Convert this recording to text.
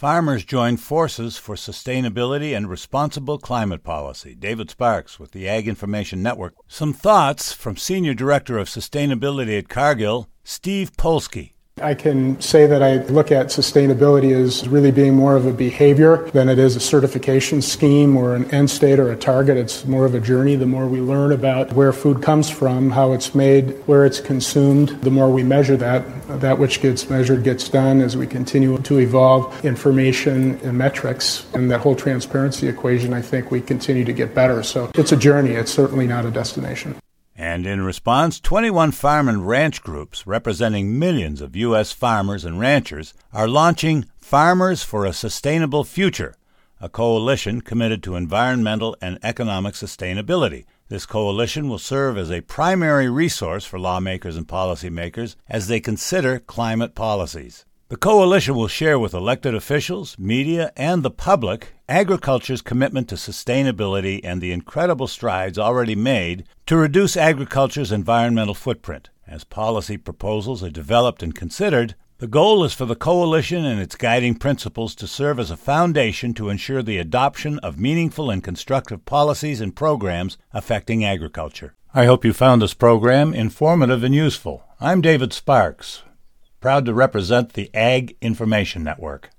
Farmers join forces for sustainability and responsible climate policy. David Sparks with the Ag Information Network. Some thoughts from Senior Director of Sustainability at Cargill, Steve Polsky. I can say that I look at sustainability as really being more of a behavior than it is a certification scheme or an end state or a target. It's more of a journey. The more we learn about where food comes from, how it's made, where it's consumed, the more we measure that which gets measured gets done as we continue to evolve information and metrics. And that whole transparency equation, I think we continue to get better. So it's a journey. It's certainly not a destination. And in response, 21 farm and ranch groups representing millions of U.S. farmers and ranchers are launching Farmers for a Sustainable Future, a coalition committed to environmental and economic sustainability. This coalition will serve as a primary resource for lawmakers and policymakers as they consider climate policies. The coalition will share with elected officials, media, and the public agriculture's commitment to sustainability and the incredible strides already made to reduce agriculture's environmental footprint. As policy proposals are developed and considered, the goal is for the coalition and its guiding principles to serve as a foundation to ensure the adoption of meaningful and constructive policies and programs affecting agriculture. I hope you found this program informative and useful. I'm David Sparks, proud to represent the Ag Information Network.